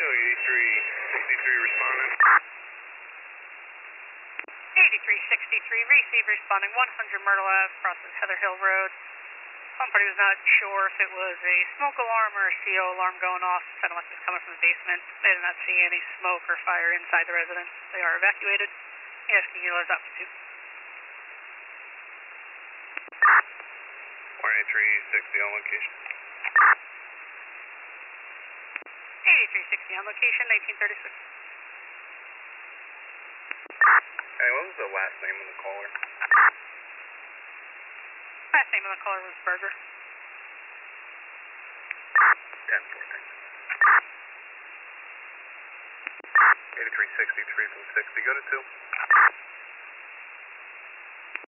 8363 responding. 8363, receive responding 100 Myrtle Ave, crosses Heather Hill Road. Somebody was not sure if it was a smoke alarm or a CO alarm going off. Sounded like it was coming from the basement. They did not see any smoke or fire inside the residence. They are evacuated. Yes, can you utilize option 2? 8360 on location. 8360 on location, 1936. Hey, what was the last name of the caller? Last name of the caller was Berger. 1014. 8363 from 60, go to 2.